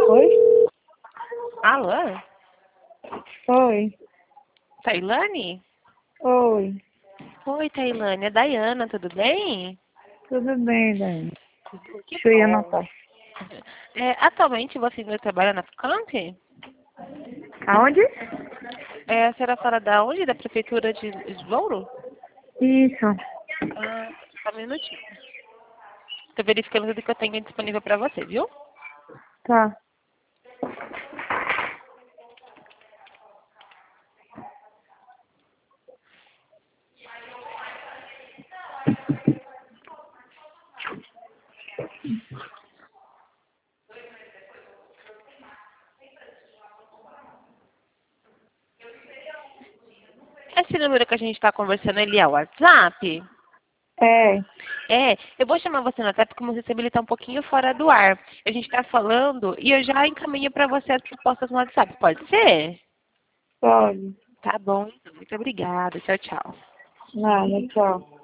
Oi? Alô? Oi. Tailane? Oi. Oi, Tailane. É Dayana, tudo bem? Tudo bem, Dani? Que Deixa eu ir bom. anotar. Atualmente você ainda trabalha na FUCAMP? Aonde? A senhora fala da onde? Da Prefeitura de Esvouro? Isso. Ah, só um minutinho. Tô verificando tudo que eu tenho disponível pra você, viu? Tá. Esse número que a gente tá conversando, ele é o WhatsApp? É. Eu vou chamar você no WhatsApp porque você sabe, ele tá um pouquinho fora do ar. A gente tá falando e eu já encaminho pra você as propostas no WhatsApp, pode ser? Pode. Tá bom, então. Muito obrigada. Tchau, tchau. Nada, tchau.